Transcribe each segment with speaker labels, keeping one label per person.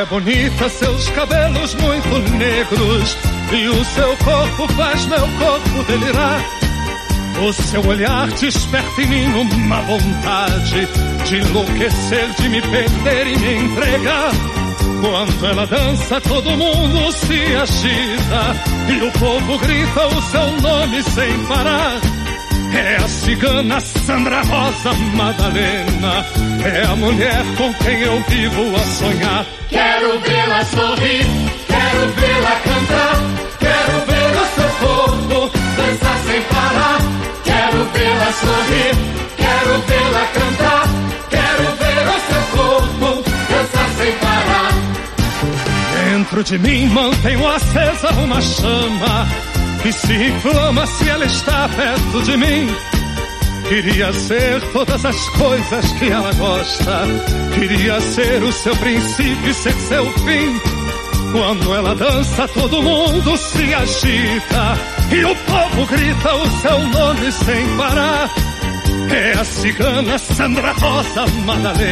Speaker 1: é bonita, seus cabelos muito negros, e o seu corpo faz meu corpo delirar. O seu olhar desperta em mim uma vontade de enlouquecer, de me perder e me entregar. Quando ela dança, todo mundo se agita, e o povo grita o seu nome sem parar. É a cigana Sandra Rosa Madalena, é a mulher com quem eu vivo a sonhar.
Speaker 2: Quero vê-la sorrir, quero vê-la cantar, quero ver o seu corpo dançar sem parar. Quero vê-la sorrir, quero vê-la cantar, quero ver o seu corpo dançar sem parar.
Speaker 1: Dentro de mim mantenho acesa uma chama que se inflama se ela está perto de mim. Queria ser todas as coisas que ela gosta, queria ser o seu princípio e ser seu fim. Quando ela dança, todo mundo se agita, e o povo grita o seu nome sem parar. É a cigana Sandra Rosa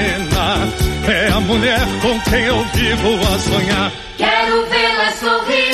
Speaker 1: Madalena, é a mulher com quem eu vivo a sonhar.
Speaker 2: Quero vê-la sorrir,